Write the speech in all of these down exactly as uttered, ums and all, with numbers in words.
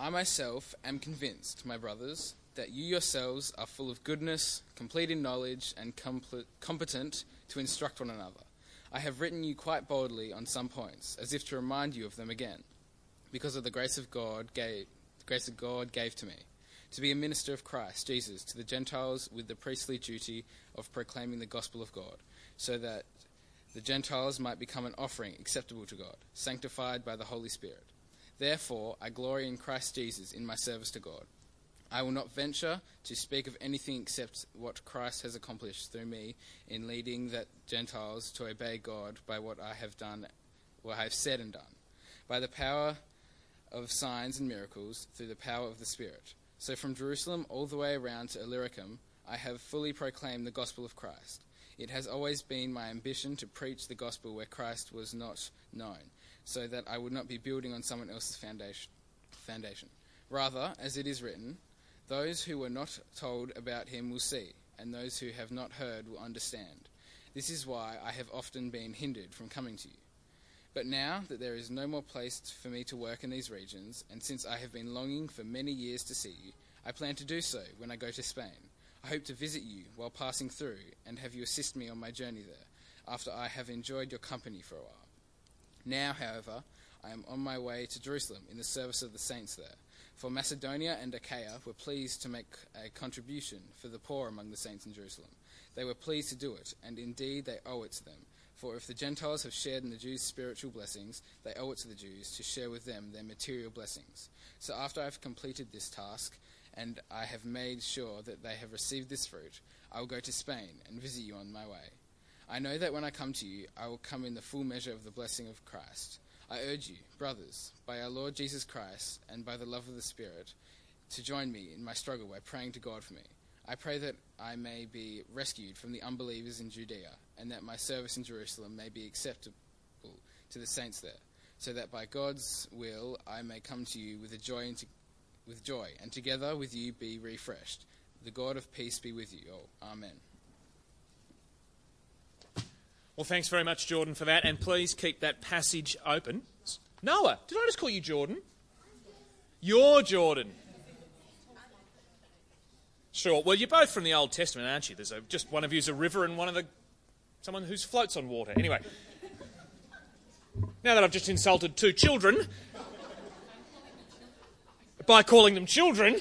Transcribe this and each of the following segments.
I myself am convinced, my brothers, that you yourselves are full of goodness, complete in knowledge, and compl- competent to instruct one another. I have written you quite boldly on some points, as if to remind you of them again, because of the grace of God gave, the grace of God gave to me, to be a minister of Christ Jesus to the Gentiles with the priestly duty of proclaiming the gospel of God, so that the Gentiles might become an offering acceptable to God, sanctified by the Holy Spirit. Therefore, I glory in Christ Jesus in my service to God. I will not venture to speak of anything except what Christ has accomplished through me in leading the Gentiles to obey God by what I have done, what I have said and done, by the power of signs and miracles, through the power of the Spirit. So from Jerusalem all the way around to Illyricum, I have fully proclaimed the gospel of Christ. It has always been my ambition to preach the gospel where Christ was not known, so that I would not be building on someone else's foundation. foundation. Rather, as it is written, those who were not told about him will see, and those who have not heard will understand. This is why I have often been hindered from coming to you. But now that there is no more place for me to work in these regions, and since I have been longing for many years to see you, I plan to do so when I go to Spain. I hope to visit you while passing through, and have you assist me on my journey there, after I have enjoyed your company for a while. Now, however, I am on my way to Jerusalem in the service of the saints there. For Macedonia and Achaia were pleased to make a contribution for the poor among the saints in Jerusalem. They were pleased to do it, and indeed they owe it to them. For if the Gentiles have shared in the Jews' spiritual blessings, they owe it to the Jews to share with them their material blessings. So after I have completed this task, and I have made sure that they have received this fruit, I will go to Spain and visit you on my way. I know that when I come to you, I will come in the full measure of the blessing of Christ. I urge you, brothers, by our Lord Jesus Christ and by the love of the Spirit, to join me in my struggle by praying to God for me. I pray that I may be rescued from the unbelievers in Judea, and that my service in Jerusalem may be acceptable to the saints there, so that by God's will I may come to you with a joy and to, with joy, and together with you be refreshed. The God of peace be with you all. Amen. Well, thanks very much, Jordan, for that, and please keep that passage open. Noah, did I just call you Jordan? You're Jordan. Sure. Well, you're both from the Old Testament, aren't you? There's a, just one of you's a river and one of the someone who floats on water. Anyway, now that I've just insulted two children by calling them children,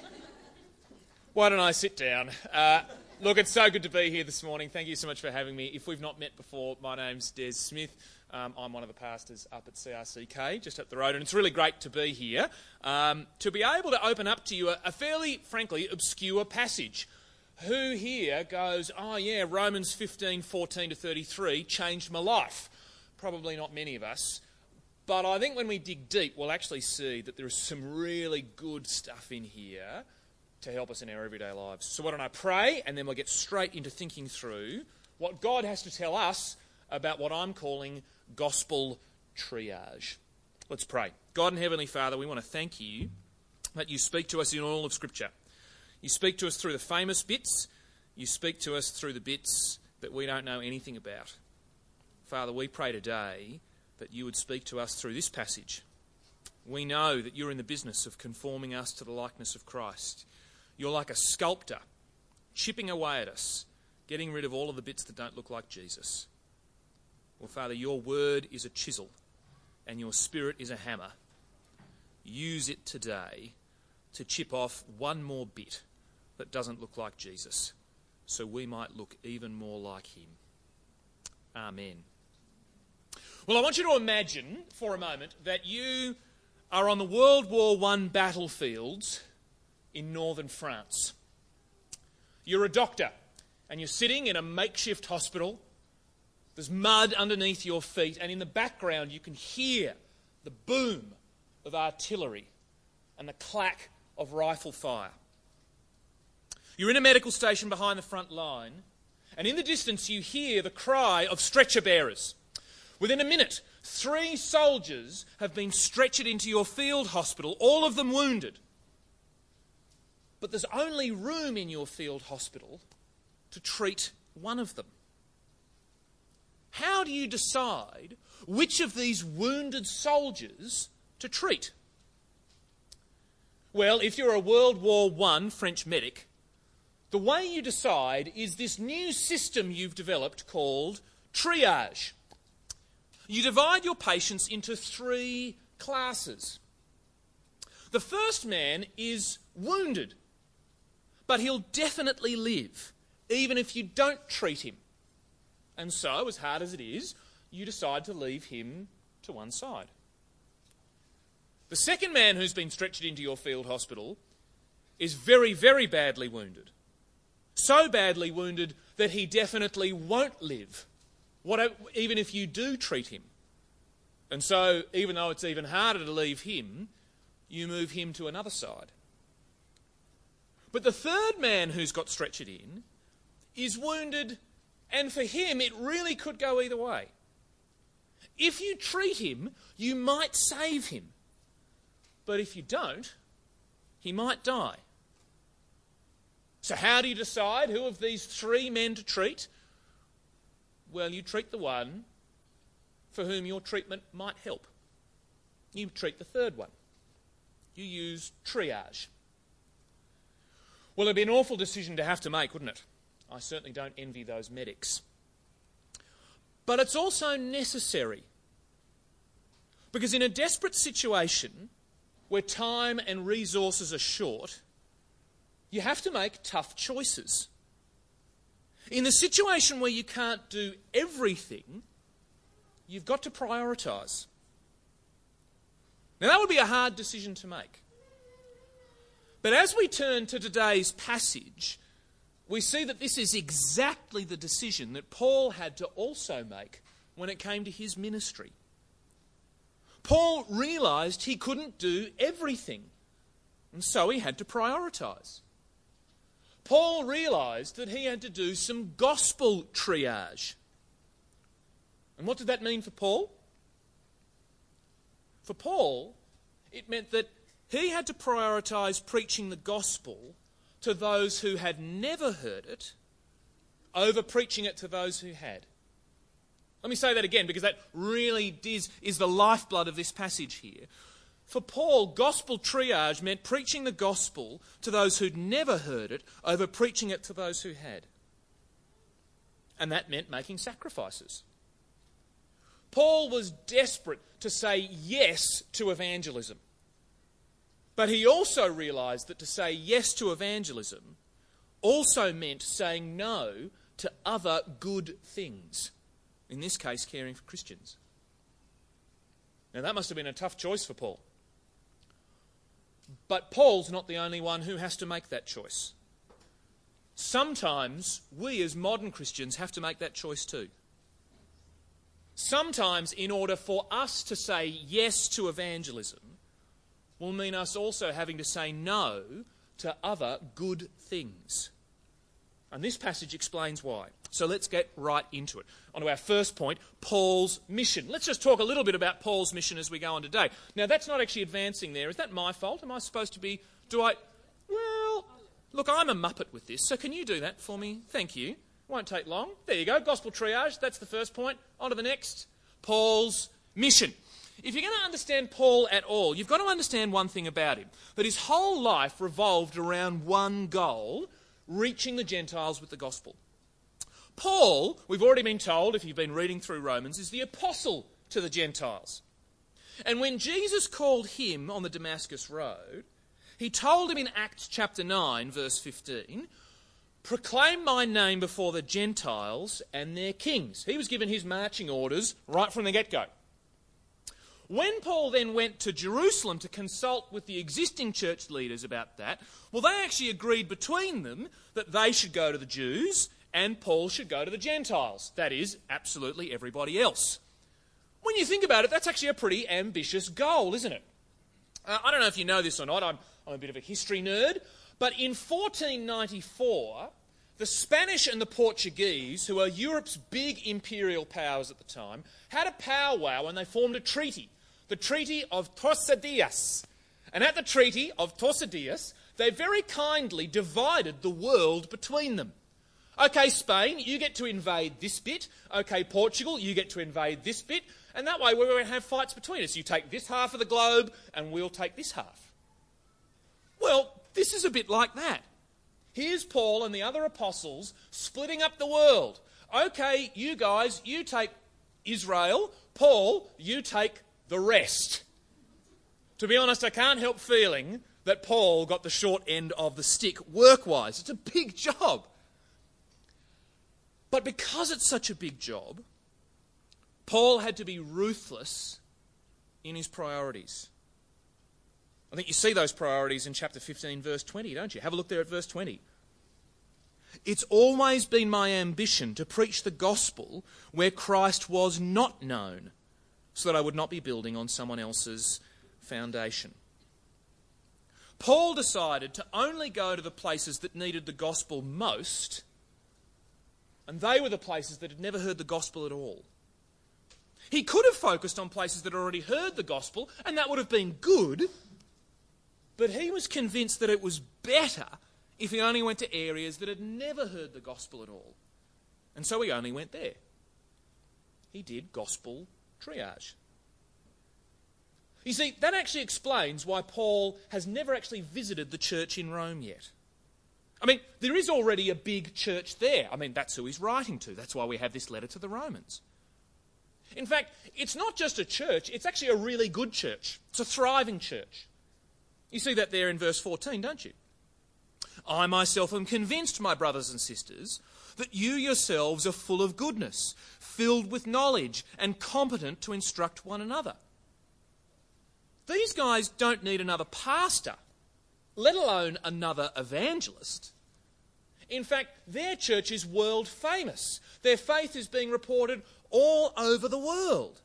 why don't I sit down? Uh, Look, it's so good to be here this morning. Thank you so much for having me. If we've not met before, my name's Des Smith. Um, I'm one of the pastors up at C R C K, just up the road, and it's really great to be here, um, to be able to open up to you a, a fairly, frankly, obscure passage. Who here goes, oh yeah, Romans fifteen, fourteen to thirty-three changed my life? Probably not many of us. But I think when we dig deep, we'll actually see that there is some really good stuff in here to help us in our everyday lives. So why don't I pray, and then we'll get straight into thinking through what God has to tell us about what I'm calling gospel triage. Let's pray. God and Heavenly Father, we want to thank you that you speak to us in all of Scripture. You speak to us through the famous bits. You speak to us through the bits that we don't know anything about. Father, we pray today that you would speak to us through this passage. We know that you're in the business of conforming us to the likeness of Christ. You're like a sculptor, chipping away at us, getting rid of all of the bits that don't look like Jesus. Well, Father, your word is a chisel and your spirit is a hammer. Use it today to chip off one more bit that doesn't look like Jesus, so we might look even more like him. Amen. Well, I want you to imagine for a moment that you are on the World War One battlefields in northern France. You're a doctor and you're sitting in a makeshift hospital. There's mud underneath your feet, and in the background you can hear the boom of artillery and the clack of rifle fire. You're in a medical station behind the front line, and in the distance you hear the cry of stretcher bearers. Within a minute, three soldiers have been stretchered into your field hospital, all of them wounded. But there's only room in your field hospital to treat one of them. How do you decide which of these wounded soldiers to treat? Well, if you're a World War One French medic, the way you decide is this new system you've developed called triage. You divide your patients into three classes. The first man is wounded, but he'll definitely live, even if you don't treat him. And so, as hard as it is, you decide to leave him to one side. The second man who's been stretchered into your field hospital is very, very badly wounded. So badly wounded that he definitely won't live, what, even if you do treat him. And so, even though it's even harder to leave him, you move him to another side. But the third man who's got stretchered in is wounded, and for him it really could go either way. If you treat him, you might save him. But if you don't, he might die. So how do you decide who of these three men to treat? Well, you treat the one for whom your treatment might help. You treat the third one. You use triage. Well, it'd be an awful decision to have to make, wouldn't it? I certainly don't envy those medics. But it's also necessary. Because in a desperate situation where time and resources are short, you have to make tough choices. In the situation where you can't do everything, you've got to prioritise. Now, that would be a hard decision to make. But as we turn to today's passage, we see that this is exactly the decision that Paul had to also make when it came to his ministry. Paul realised he couldn't do everything, and so he had to prioritise. Paul realised that he had to do some gospel triage. And what did that mean for Paul? For Paul, it meant that he had to prioritise preaching the gospel to those who had never heard it over preaching it to those who had. Let me say that again, because that really is, is the lifeblood of this passage here. For Paul, gospel triage meant preaching the gospel to those who'd never heard it over preaching it to those who had. And that meant making sacrifices. Paul was desperate to say yes to evangelism. But he also realised that to say yes to evangelism also meant saying no to other good things. In this case, caring for Christians. Now, that must have been a tough choice for Paul. But Paul's not the only one who has to make that choice. Sometimes we as modern Christians have to make that choice too. Sometimes, in order for us to say yes to evangelism, will mean us also having to say no to other good things. And this passage explains why. So let's get right into it. On to our first point, Paul's mission. Let's just talk a little bit about Paul's mission as we go on today. Now, that's not actually advancing there. Is that my fault? Am I supposed to be... Do I... Well, look, I'm a muppet with this, so can you do that for me? Thank you. Won't take long. There you go, gospel triage. That's the first point. On to the next. Paul's mission. If you're going to understand Paul at all, you've got to understand one thing about him. That his whole life revolved around one goal, reaching the Gentiles with the gospel. Paul, we've already been told, if you've been reading through Romans, is the apostle to the Gentiles. And when Jesus called him on the Damascus Road, he told him in Acts chapter nine, verse fifteen, proclaim my name before the Gentiles and their kings. He was given his marching orders right from the get-go. When Paul then went to Jerusalem to consult with the existing church leaders about that, well, they actually agreed between them that they should go to the Jews and Paul should go to the Gentiles. That is, absolutely everybody else. When you think about it, that's actually a pretty ambitious goal, isn't it? Uh, I don't know if you know this or not. I'm, I'm a bit of a history nerd. But in fourteen ninety-four, the Spanish and the Portuguese, who are Europe's big imperial powers at the time, had a powwow and they formed a treaty. The Treaty of Tordesillas. And at the Treaty of Tordesillas, they very kindly divided the world between them. Okay, Spain, you get to invade this bit. Okay, Portugal, you get to invade this bit. And that way we're going to have fights between us. You take this half of the globe and we'll take this half. This is a bit like that. Here's Paul and the other apostles splitting up the world. Okay, you guys, you take Israel. Paul, you take the rest. To be honest, I can't help feeling that Paul got the short end of the stick work-wise. It's a big job. But because it's such a big job, Paul had to be ruthless in his priorities. I think you see those priorities in chapter fifteen, verse twenty, don't you? Have a look there at verse twenty. It's always been my ambition to preach the gospel where Christ was not known, so that I would not be building on someone else's foundation. Paul decided to only go to the places that needed the gospel most, and they were the places that had never heard the gospel at all. He could have focused on places that had already heard the gospel, and that would have been good, but he was convinced that it was better if he only went to areas that had never heard the gospel at all. And so he only went there. He did gospel triage. You see, that actually explains why Paul has never actually visited the church in Rome yet. I mean, there is already a big church there. I mean, that's who he's writing to. That's why we have this letter to the Romans. In fact, it's not just a church, it's actually a really good church. It's a thriving church. You see that there in verse fourteen, don't you? I myself am convinced, my brothers and sisters, that you yourselves are full of goodness, filled with knowledge, and competent to instruct one another. These guys don't need another pastor, let alone another evangelist. In fact, their church is world famous. Their faith is being reported all over the world.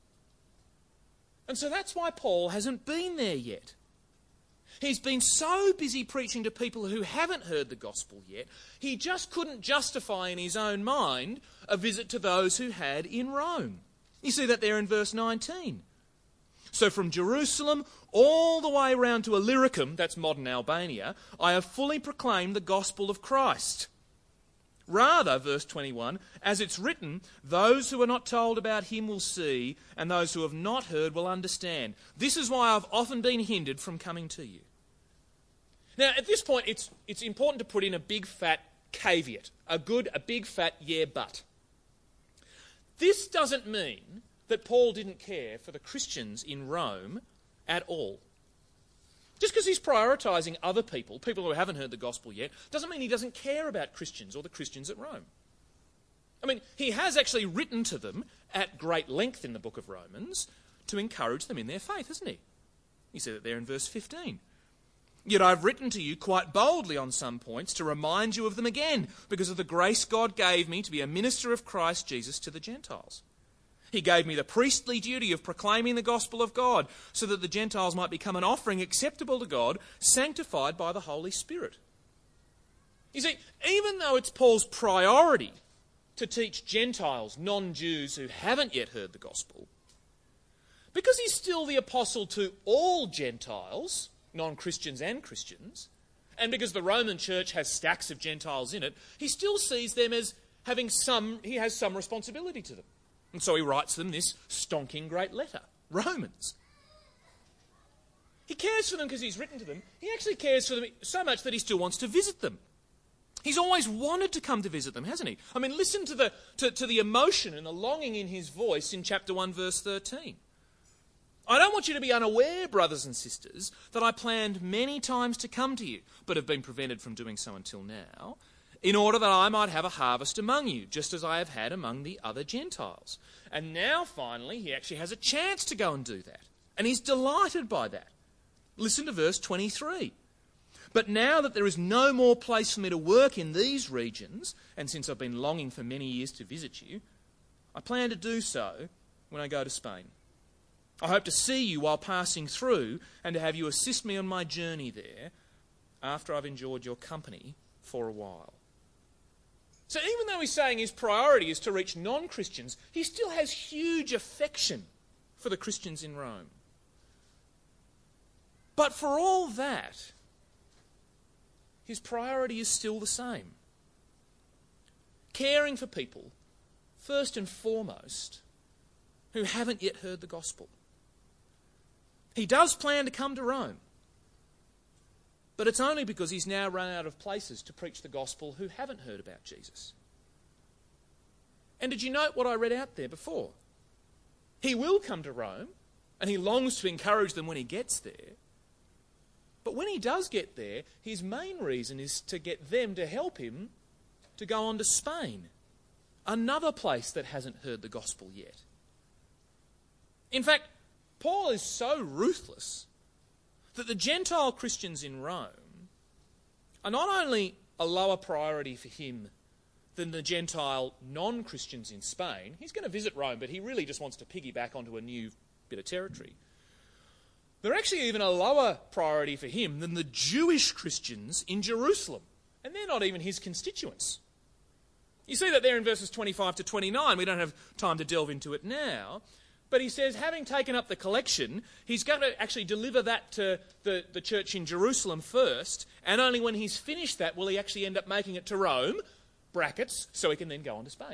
And so that's why Paul hasn't been there yet. He's been so busy preaching to people who haven't heard the gospel yet, he just couldn't justify in his own mind a visit to those who had in Rome. You see that there in verse nineteen. So from Jerusalem all the way round to Illyricum, that's modern Albania, I have fully proclaimed the gospel of Christ. Rather, verse twenty-one, as it's written, those who are not told about him will see, and those who have not heard will understand. This is why I've often been hindered from coming to you. Now, at this point, it's, it's important to put in a big fat caveat, a good, a big fat yeah, but. This doesn't mean that Paul didn't care for the Christians in Rome at all. Just because he's prioritising other people, people who haven't heard the gospel yet, doesn't mean he doesn't care about Christians or the Christians at Rome. I mean, he has actually written to them at great length in the book of Romans to encourage them in their faith, hasn't he? He said it there in verse fifteen. Yet I've written to you quite boldly on some points to remind you of them again, because of the grace God gave me to be a minister of Christ Jesus to the Gentiles. He gave me the priestly duty of proclaiming the gospel of God, so that the Gentiles might become an offering acceptable to God, sanctified by the Holy Spirit. You see, even though it's Paul's priority to teach Gentiles, non-Jews who haven't yet heard the gospel, because he's still the apostle to all Gentiles, non-Christians and Christians, and because the Roman church has stacks of Gentiles in it, he still sees them as having some, he has some responsibility to them. And so he writes them this stonking great letter, Romans. He cares for them because he's written to them. He actually cares for them so much that he still wants to visit them. He's always wanted to come to visit them, hasn't he? I mean, listen to the, to, to the emotion and the longing in his voice in chapter one, verse thirteen. I don't want you to be unaware, brothers and sisters, that I planned many times to come to you, but have been prevented from doing so until now, in order that I might have a harvest among you, just as I have had among the other Gentiles. And now, finally, he actually has a chance to go and do that. And he's delighted by that. Listen to verse twenty-three. But now that there is no more place for me to work in these regions, and since I've been longing for many years to visit you, I plan to do so when I go to Spain. I hope to see you while passing through and to have you assist me on my journey there after I've enjoyed your company for a while. So even though he's saying his priority is to reach non-Christians, he still has huge affection for the Christians in Rome. But for all that, his priority is still the same. Caring for people, first and foremost, who haven't yet heard the gospel. He does plan to come to Rome, But it's only because he's now run out of places to preach the gospel who haven't heard about Jesus. And did you note what I read out there before? He will come to Rome, and he longs to encourage them when he gets there. But when he does get there, his main reason is to get them to help him to go on to Spain, another place that hasn't heard the gospel yet. In fact, Paul is so ruthless that the Gentile Christians in Rome are not only a lower priority for him than the Gentile non-Christians in Spain. He's going to visit Rome, but he really just wants to piggyback onto a new bit of territory. They're actually even a lower priority for him than the Jewish Christians in Jerusalem. And they're not even his constituents. You see that there in verses twenty-five to twenty-nine. We don't have time to delve into it now. But he says, having taken up the collection, he's going to actually deliver that to the, the church in Jerusalem first. And only when he's finished that will he actually end up making it to Rome, brackets, so he can then go on to Spain.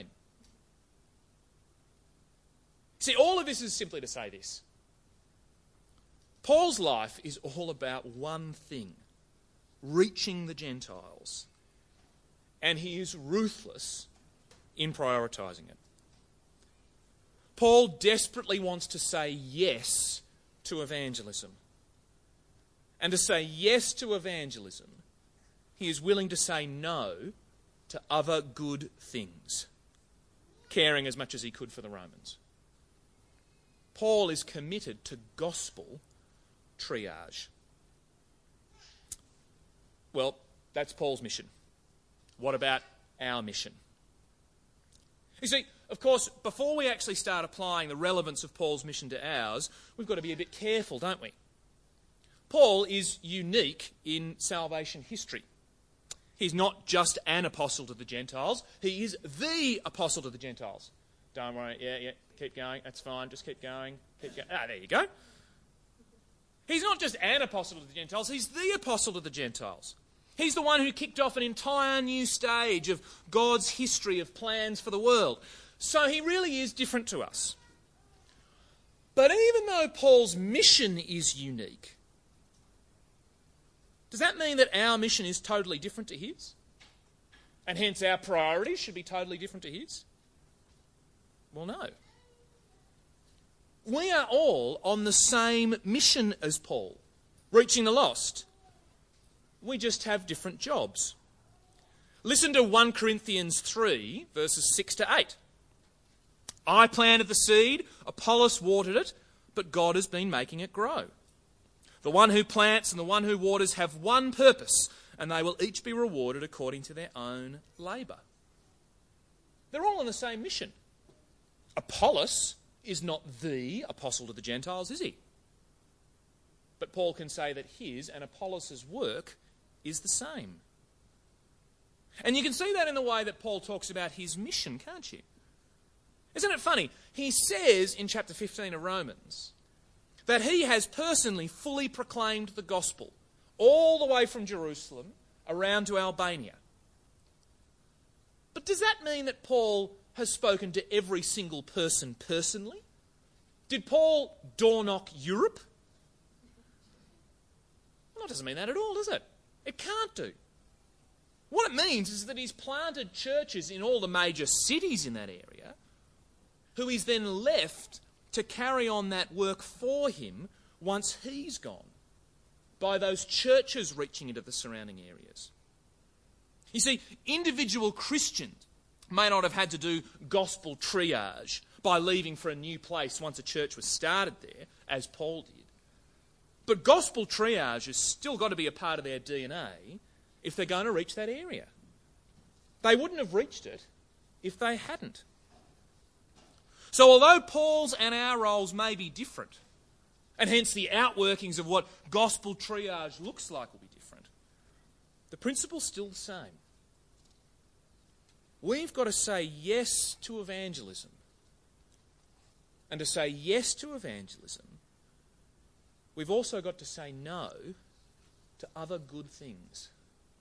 See, all of this is simply to say this. Paul's life is all about one thing, reaching the Gentiles. And he is ruthless in prioritising it. Paul desperately wants to say yes to evangelism. And to say yes to evangelism, he is willing to say no to other good things, caring as much as he could for the Romans. Paul is committed to gospel triage. Well, that's Paul's mission. What about our mission? You see, of course, before we actually start applying the relevance of Paul's mission to ours, we've got to be a bit careful, don't we? Paul is unique in salvation history. He's not just an apostle to the Gentiles, he is the apostle to the Gentiles. Don't worry, yeah, yeah, keep going, that's fine, just keep going, keep going. Ah, there you go. He's not just an apostle to the Gentiles, he's the apostle to the Gentiles. He's the one who kicked off an entire new stage of God's history of plans for the world. So he really is different to us. But even though Paul's mission is unique, does that mean that our mission is totally different to his? And hence our priorities should be totally different to his? Well, no. We are all on the same mission as Paul, reaching the lost. We just have different jobs. Listen to First Corinthians three, verses six to eight. I planted the seed, Apollos watered it, but God has been making it grow. The one who plants and the one who waters have one purpose, and they will each be rewarded according to their own labour. They're all on the same mission. Apollos is not the apostle to the Gentiles, is he? But Paul can say that his and Apollos' work is the same. And you can see that in the way that Paul talks about his mission, can't you? Isn't it funny? He says in chapter fifteen of Romans that he has personally fully proclaimed the gospel all the way from Jerusalem around to Albania. But does that mean that Paul has spoken to every single person personally? Did Paul door knock Europe? Well, that doesn't mean that at all, does it? It can't do. What it means is that he's planted churches in all the major cities in that area, who he's then left to carry on that work for him once he's gone, by those churches reaching into the surrounding areas. You see, individual Christians may not have had to do gospel triage by leaving for a new place once a church was started there, as Paul did. But gospel triage has still got to be a part of their D N A if they're going to reach that area. They wouldn't have reached it if they hadn't. So although Paul's and our roles may be different, and hence the outworkings of what gospel triage looks like will be different, the principle's still the same. We've got to say yes to evangelism. And to say yes to evangelism, we've also got to say no to other good things.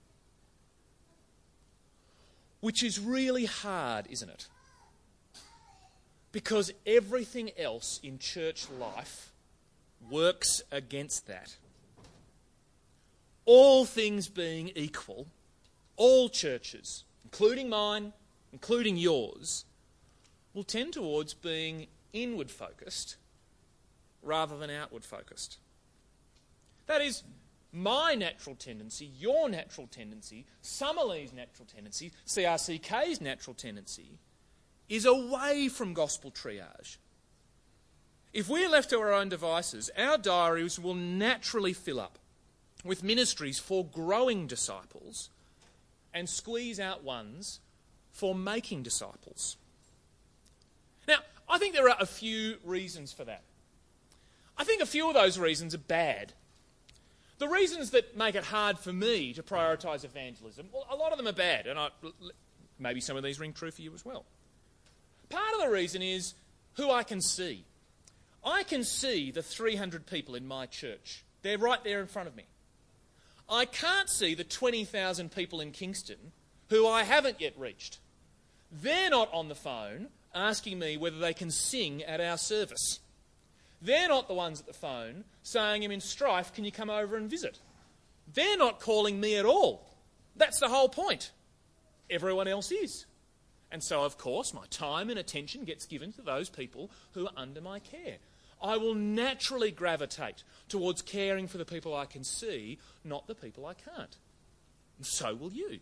Which is really hard, isn't it? Because everything else in church life works against that. all things being equal, all churches, including mine, including yours, will tend towards being inward focused rather than outward focused. That is, my natural tendency, your natural tendency, Summerlee's natural tendency, C R C K's natural tendency is away from gospel triage. If we're left to our own devices, our diaries will naturally fill up with ministries for growing disciples and squeeze out ones for making disciples. Now, I think there are a few reasons for that. I think a few of those reasons are bad. The reasons that make it hard for me to prioritise evangelism, well, a lot of them are bad, and I, maybe some of these ring true for you as well. Part of the reason is who I can see. I can see the three hundred people in my church. They're right there in front of me. I can't see the twenty thousand people in Kingston who I haven't yet reached. They're not on the phone asking me whether they can sing at our service. They're not the ones at the phone saying, I'm in Strife, can you come over and visit? They're not calling me at all. That's the whole point. Everyone else is. And so, of course, my time and attention gets given to those people who are under my care. I will naturally gravitate towards caring for the people I can see, not the people I can't. And so will you.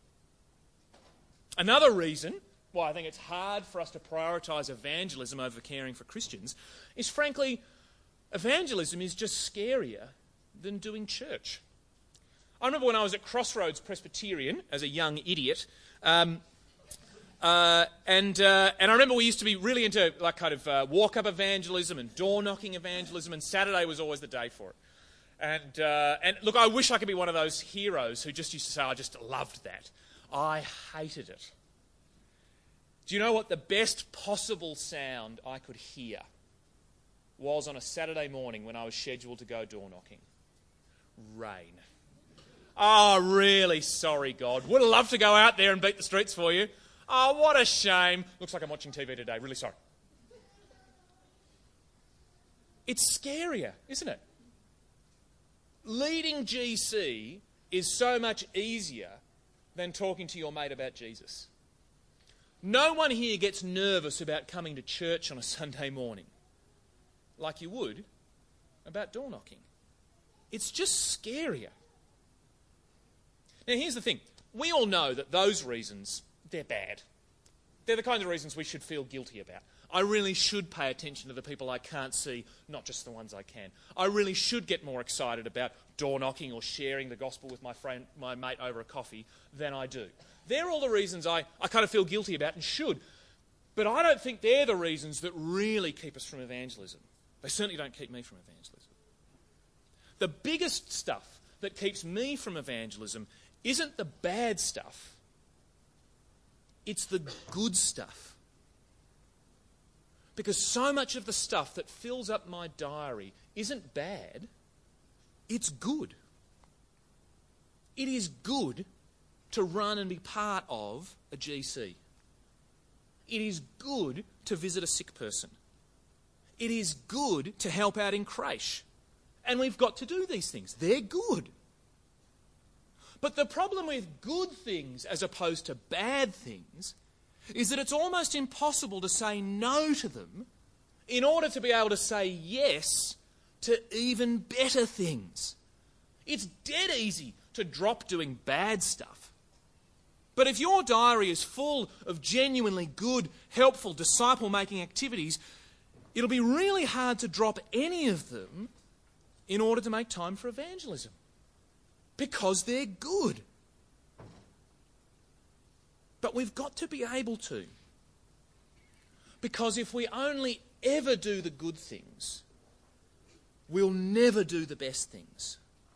Another reason why I think it's hard for us to prioritise evangelism over caring for Christians is, frankly, evangelism is just scarier than doing church. I remember when I was at Crossroads Presbyterian as a young idiot, um, uh, and uh, and I remember we used to be really into like kind of uh, walk-up evangelism and door-knocking evangelism, and Saturday was always the day for it. And uh, and look, I wish I could be one of those heroes who just used to say, I just loved that. I hated it. Do you know what the best possible sound I could hear was on a Saturday morning when I was scheduled to go door knocking? Rain. Oh, really sorry, God. Would have loved to go out there and beat the streets for you. Oh, what a shame. Looks like I'm watching T V today. Really sorry. It's scarier, isn't it? Leading G C is so much easier than talking to your mate about Jesus. No one here gets nervous about coming to church on a Sunday morning like you would about door knocking. It's just scarier. Now, here's the thing. We all know that those reasons, they're bad. They're the kinds of reasons we should feel guilty about. I really should pay attention to the people I can't see, not just the ones I can. I really should get more excited about door knocking or sharing the gospel with my friend, my mate over a coffee than I do. They're all the reasons I, I kind of feel guilty about and should. But I don't think they're the reasons that really keep us from evangelism. They certainly don't keep me from evangelism. The biggest stuff that keeps me from evangelism isn't the bad stuff. It's the good stuff. Because so much of the stuff that fills up my diary isn't bad, it's good. It is good to run and be part of a G C. It is good to visit a sick person. It is good to help out in creche. And we've got to do these things. They're good. But the problem with good things as opposed to bad things is that it's almost impossible to say no to them in order to be able to say yes to even better things. It's dead easy to drop doing bad stuff. But if your diary is full of genuinely good, helpful, disciple-making activities, it'll be really hard to drop any of them in order to make time for evangelism. Because they're good. But we've got to be able to. Because if we only ever do the good things, we'll never do the best things.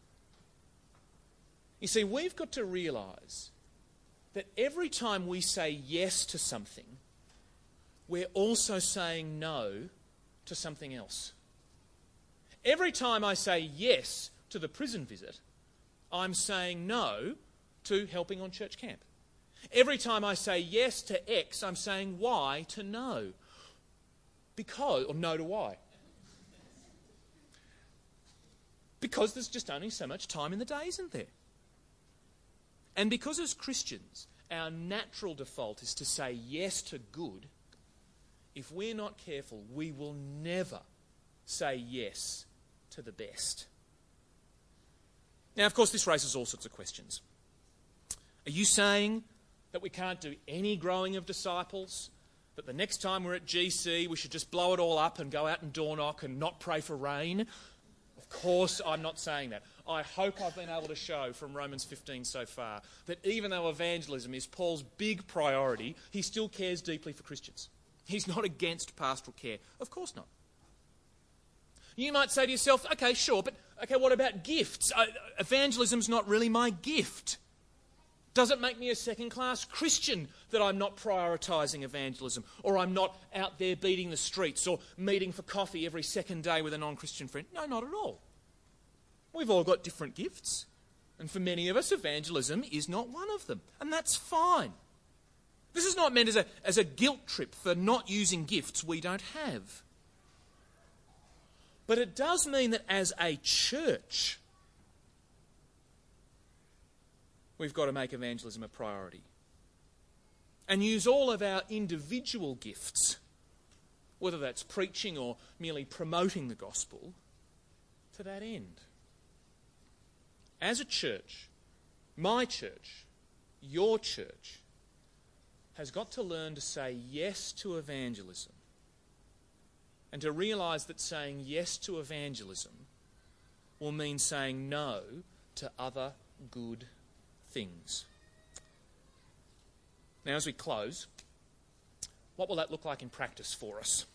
You see, we've got to realise that every time we say yes to something, we're also saying no to something else. Every time I say yes to the prison visit, I'm saying no to helping on church camp. Every time I say yes to X, I'm saying Y to no. Because, or no to Y. Because there's just only so much time in the day, isn't there? And because as Christians, our natural default is to say yes to good, if we're not careful, we will never say yes to the best. Now, of course, this raises all sorts of questions. Are you saying that we can't do any growing of disciples? That the next time we're at G C, we should just blow it all up and go out and door knock and not pray for rain? Of course, I'm not saying that. I hope I've been able to show from Romans fifteen so far that even though evangelism is Paul's big priority, he still cares deeply for Christians. He's not against pastoral care. Of course not. You might say to yourself, okay, sure, but okay, what about gifts? Uh, evangelism's not really my gift. Does it make me a second-class Christian that I'm not prioritising evangelism, or I'm not out there beating the streets or meeting for coffee every second day with a non-Christian friend? No, not at all. We've all got different gifts, and for many of us, evangelism is not one of them, and that's fine. This is not meant as a, as a guilt trip for not using gifts we don't have. But it does mean that as a church, we've got to make evangelism a priority and use all of our individual gifts, whether that's preaching or merely promoting the gospel, to that end. As a church, my church, your church, has got to learn to say yes to evangelism and to realise that saying yes to evangelism will mean saying no to other good things. Now, as we close, what will that look like in practice for us?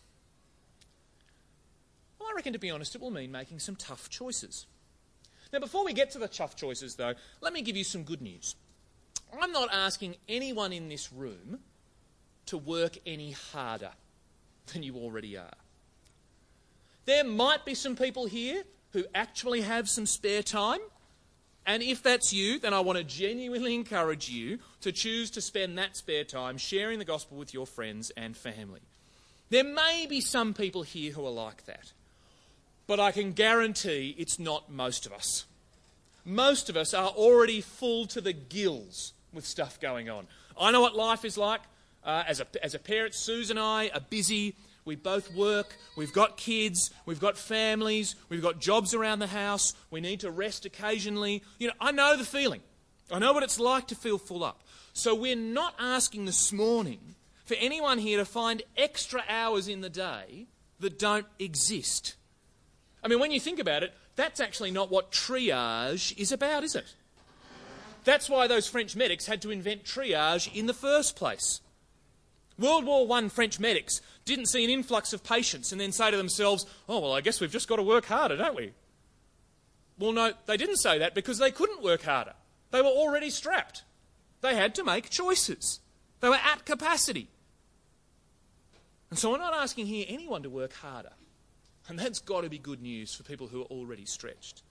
Well, I reckon, to be honest, it will mean making some tough choices. Now, before we get to the tough choices, though, let me give you some good news. I'm not asking anyone in this room to work any harder than you already are. There might be some people here who actually have some spare time, and if that's you, then I want to genuinely encourage you to choose to spend that spare time sharing the gospel with your friends and family. There may be some people here who are like that, but I can guarantee it's not most of us. Most of us are already full to the gills with stuff going on. I know what life is like. Uh, as a, as a parent, Suze and I are busy. We both work, we've got kids, we've got families, we've got jobs around the house, we need to rest occasionally. You know, I know the feeling. I know what it's like to feel full up. So we're not asking this morning for anyone here to find extra hours in the day that don't exist. I mean, when you think about it, that's actually not what triage is about, is it? That's why those French medics had to invent triage in the first place. World War One French medics didn't see an influx of patients and then say to themselves, oh, well, I guess we've just got to work harder, don't we? Well, no, they didn't say that because they couldn't work harder. They were already strapped. They had to make choices. They were at capacity. And so we're not asking here anyone to work harder. And that's got to be good news for people who are already stretched.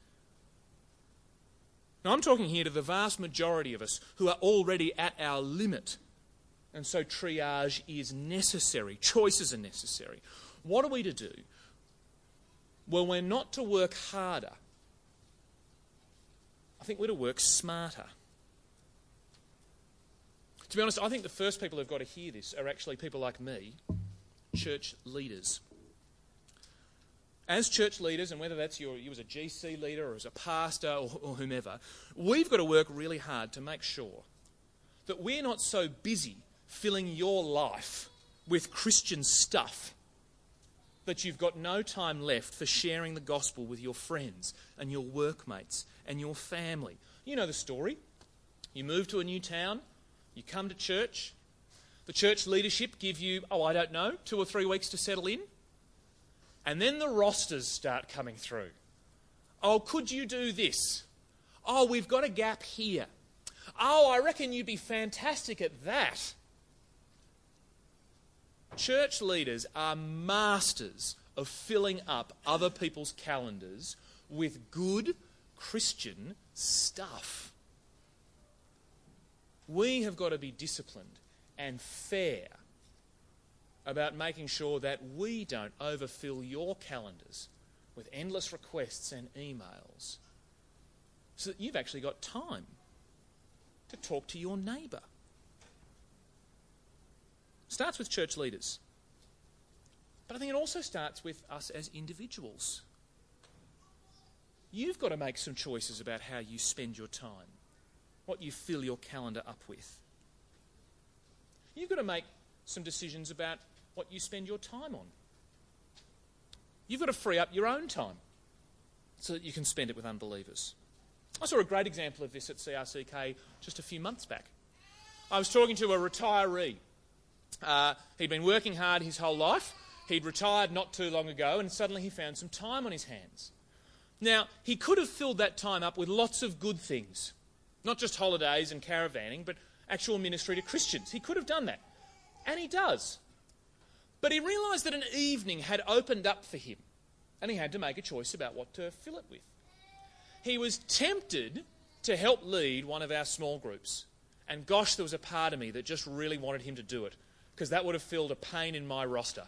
Now, I'm talking here to the vast majority of us who are already at our limit. And so triage is necessary. Choices are necessary. What are we to do? Well, we're not to work harder. I think we're to work smarter. To be honest, I think the first people who've got to hear this are actually people like me, church leaders. As church leaders, and whether that's your, you as a G C leader or as a pastor or, or whomever, we've got to work really hard to make sure that we're not so busy filling your life with Christian stuff that you've got no time left for sharing the gospel with your friends and your workmates and your family. You know the story. You move to a new town, you come to church, the church leadership give you, oh, I don't know, two or three weeks to settle in, and then the rosters start coming through. Oh, could you do this? Oh, we've got a gap here. Oh, I reckon you'd be fantastic at that. Church leaders are masters of filling up other people's calendars with good Christian stuff. We have got to be disciplined and fair about making sure that we don't overfill your calendars with endless requests and emails, so that you've actually got time to talk to your neighbour. Starts with church leaders. But I think it also starts with us as individuals. You've got to make some choices about how you spend your time, what you fill your calendar up with. You've got to make some decisions about what you spend your time on. You've got to free up your own time so that you can spend it with unbelievers. I saw a great example of this at C R C K just a few months back. I was talking to a retiree. Uh, he'd been working hard his whole life. He'd retired not too long ago, and suddenly he found some time on his hands. Now, he could have filled that time up with lots of good things. Not just holidays and caravanning, but actual ministry to Christians. He could have done that. And he does. But he realised that an evening had opened up for him, and he had to make a choice about what to fill it with. He was tempted to help lead one of our small groups. And gosh, there was a part of me that just really wanted him to do it, because that would have filled a pain in my roster.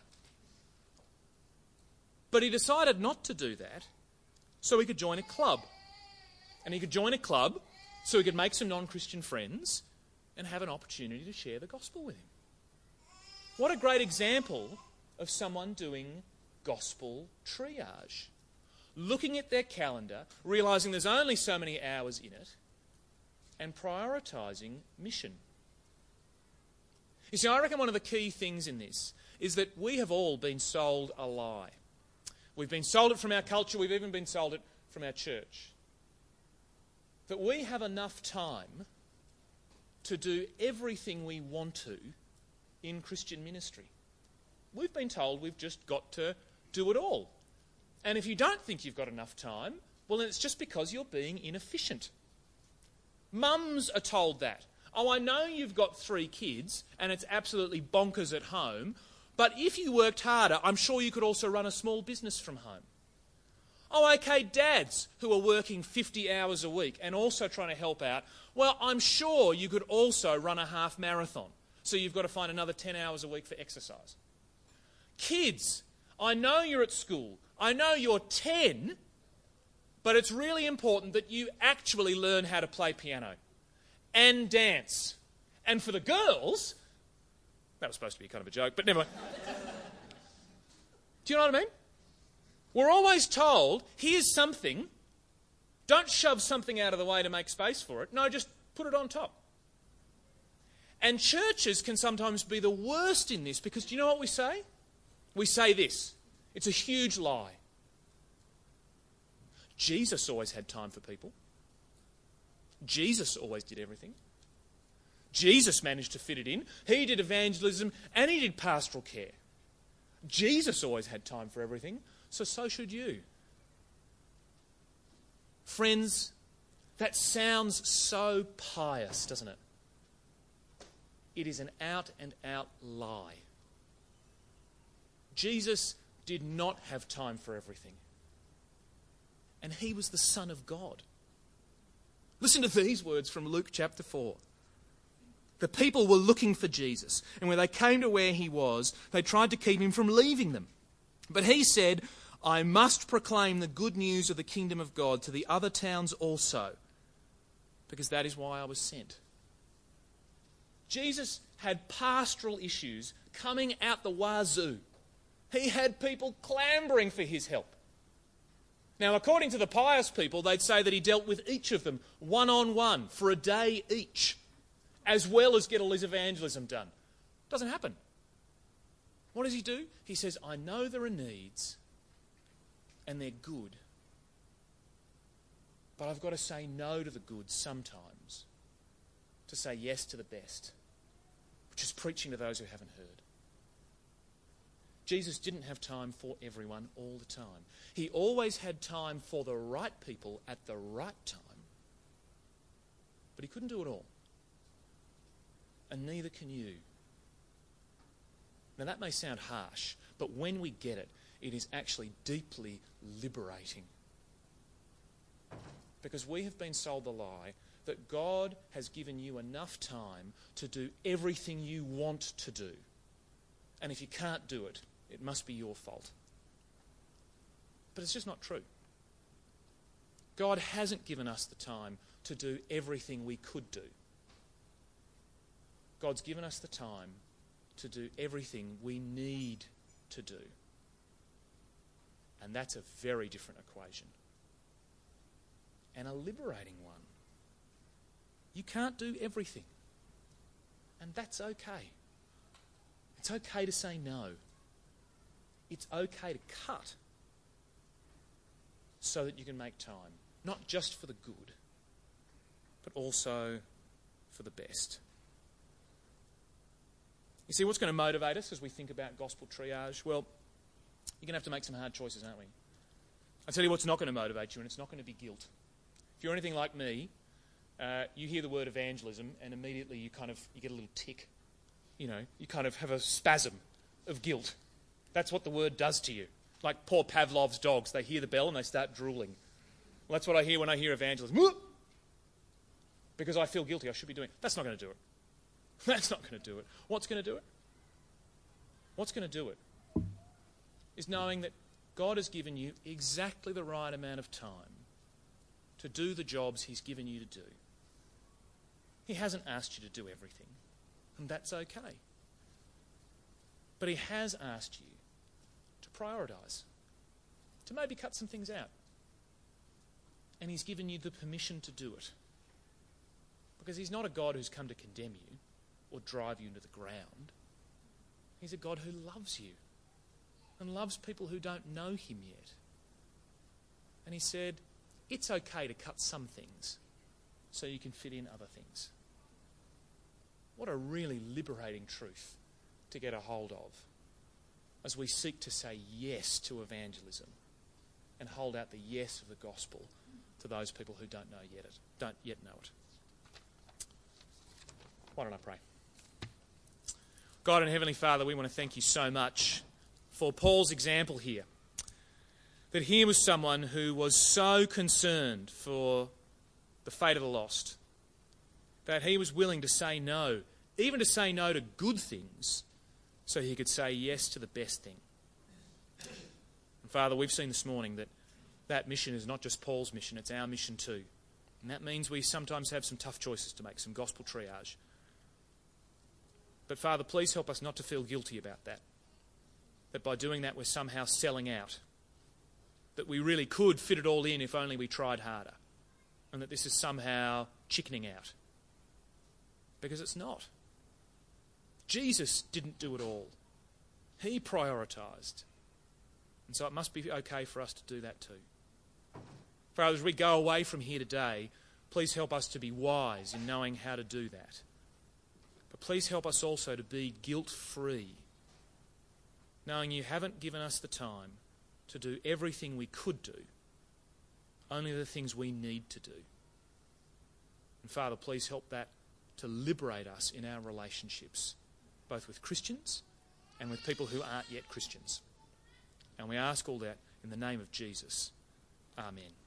But he decided not to do that so he could join a club. And he could join a club so he could make some non-Christian friends and have an opportunity to share the gospel with him. What a great example of someone doing gospel triage. Looking at their calendar, realising there's only so many hours in it, and prioritising mission. You see, I reckon one of the key things in this is that we have all been sold a lie. We've been sold it from our culture, we've even been sold it from our church. That we have enough time to do everything we want to in Christian ministry. We've been told we've just got to do it all. And if you don't think you've got enough time, well, then it's just because you're being inefficient. Mums are told that. Oh, I know you've got three kids and it's absolutely bonkers at home, but if you worked harder, I'm sure you could also run a small business from home. Oh, okay, dads who are working fifty hours a week and also trying to help out, well, I'm sure you could also run a half marathon. So you've got to find another ten hours a week for exercise. Kids, I know you're at school. I know you're ten, but it's really important that you actually learn how to play piano and dance. And for the girls, that was supposed to be kind of a joke, but never mind. Do you know what I mean? We're always told, here's something, don't shove something out of the way to make space for it. No, just put it on top. And churches can sometimes be the worst in this because do you know what we say? We say this. It's a huge lie. Jesus always had time for people. Jesus always did everything. Jesus managed to fit it in. He did evangelism and he did pastoral care. Jesus always had time for everything, so so should you. Friends, that sounds so pious, doesn't it? It is an out-and-out lie. Jesus did not have time for everything. And he was the Son of God. Listen to these words from Luke chapter four. The people were looking for Jesus, and when they came to where he was, they tried to keep him from leaving them. But he said, I must proclaim the good news of the kingdom of God to the other towns also, because that is why I was sent. Jesus had pastoral issues coming out the wazoo. He had people clambering for his help. Now, according to the pious people, they'd say that he dealt with each of them one-on-one for a day each, as well as get all his evangelism done. Doesn't happen. What does he do? He says, I know there are needs, and they're good, but I've got to say no to the good sometimes to say yes to the best, which is preaching to those who haven't heard. Jesus didn't have time for everyone all the time. He always had time for the right people at the right time, but he couldn't do it all. And neither can you. Now that may sound harsh, but when we get it, it is actually deeply liberating. Because we have been sold the lie that God has given you enough time to do everything you want to do. And if you can't do it, it must be your fault. But it's just not true. God hasn't given us the time to do everything we could do. God's given us the time to do everything we need to do. And that's a very different equation. And a liberating one. You can't do everything. And that's okay. It's okay to say no. It's okay to cut so that you can make time. Not just for the good, but also for the best. You see, what's going to motivate us as we think about gospel triage? Well, you're going to have to make some hard choices, aren't we? I'll tell you what's not going to motivate you, and it's not going to be guilt. If you're anything like me, uh, you hear the word evangelism, and immediately you kind of you get a little tick. You know, you kind of have a spasm of guilt. That's what the word does to you. Like poor Pavlov's dogs, they hear the bell and they start drooling. Well, that's what I hear when I hear evangelism. Because I feel guilty, I should be doing it. That's not going to do it. That's not going to do it. What's going to do it? What's going to do it is knowing that God has given you exactly the right amount of time to do the jobs he's given you to do. He hasn't asked you to do everything, and that's okay. But he has asked you to prioritise, to maybe cut some things out. And he's given you the permission to do it. Because he's not a God who's come to condemn you or drive you into the ground. He's a God who loves you and loves people who don't know him yet. And he said, it's okay to cut some things so you can fit in other things. What a really liberating truth to get a hold of as we seek to say yes to evangelism and hold out the yes of the gospel to those people who don't know yet it, don't yet know it. Why don't I pray? God and Heavenly Father, we want to thank you so much for Paul's example here. That he was someone who was so concerned for the fate of the lost that he was willing to say no, even to say no to good things, so he could say yes to the best thing. And Father, we've seen this morning that that mission is not just Paul's mission, it's our mission too. And that means we sometimes have some tough choices to make, some gospel triage. But Father, please help us not to feel guilty about that. That by doing that we're somehow selling out. That we really could fit it all in if only we tried harder. And that this is somehow chickening out. Because it's not. Jesus didn't do it all. He prioritised. And so it must be okay for us to do that too. Father, as we go away from here today, please help us to be wise in knowing how to do that. But please help us also to be guilt-free, knowing you haven't given us the time to do everything we could do, only the things we need to do. And Father, please help that to liberate us in our relationships, both with Christians and with people who aren't yet Christians. And we ask all that in the name of Jesus. Amen.